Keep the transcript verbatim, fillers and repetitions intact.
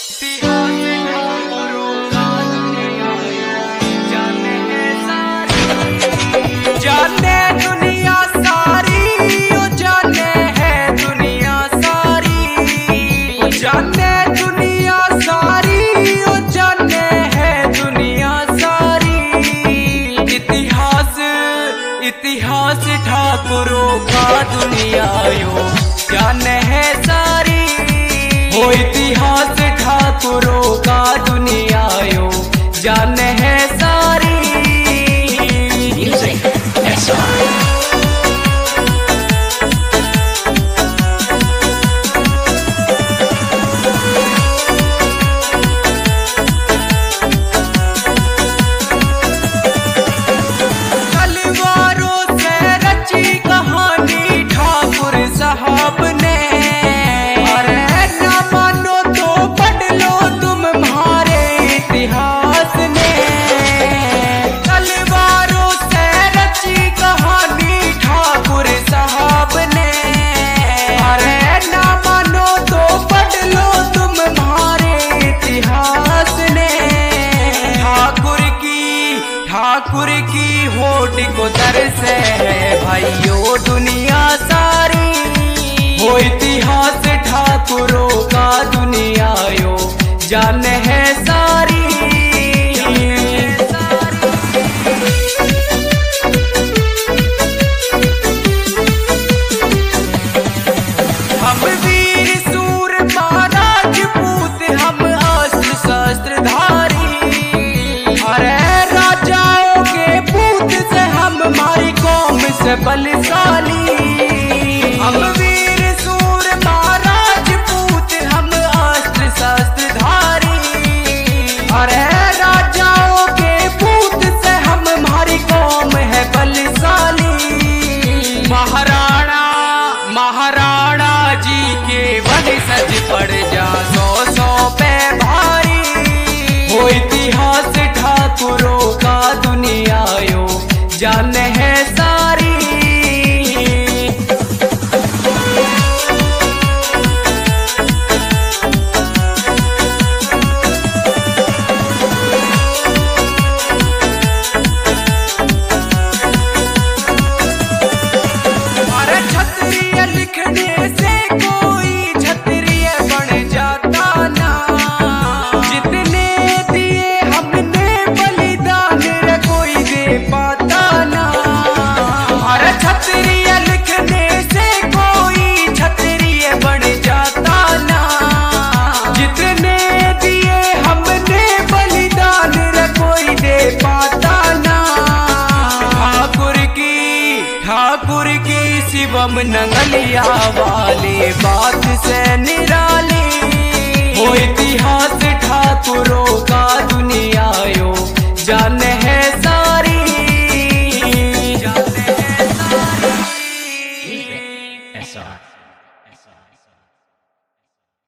जाने दुनिया सारी, ओ जाने है दुनिया सारी, जाने दुनिया सारी, ओ जाने है दुनिया सारी। इतिहास इतिहास ठाकुरों का दुनिया यो जाने है सारी, वो इतिहास ठाकुरों का दुनिया यो जाने है सारी। तलवारों से रची कहानी ठाकुर साहब ने, अरे ना मानो तो पढ़ लो तुम हमारे इतिहास ने। तलवारों से रची कहानी ठाकुर साहब ने, अरे ना मानो तो पढ़ लो तुम हमारे इतिहास ने। ठाकुर की ठाकुर की होठ को दर्द है भाइयों दुनिया सारी, वो इतिहास ठाकुरों का दुनिया यो जाने है सारी। हम वीर सूर राजपूत, हम अस्त्र शस्त्र धारी, अरे राजाओं के पूत से हम हमारी कौम से बलशाली। हम वीर सूर राजपूत, हम अस्त्र शस्त्र धारी, अरे राजाओं के पूत से हम हमारी कौम है बलशाली। महाराणा महाराणा जी के वंशज पड़ जा सौ सौ पे भारी, वो इतिहास ठाकुरों का दुनिया यो जाने है सारी। अरे क्षत्रिय लिखने से कोई क्षत्रिय बन जाता ना, जितने दिए हमने बलिदान रे कोई दे पाता ना। अरे क्षत्रिय लिखने से कोई क्षत्रिय बन जाता ना, जितने दिए हमने बलिदान रे कोई दे पाता ना। ठाकुर की ठाकुर की शिवम नंगलिया वाली बात से निराली,